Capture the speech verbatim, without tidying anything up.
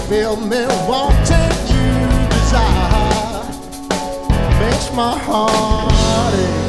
Fill me wanting you desire, makes my heart ache.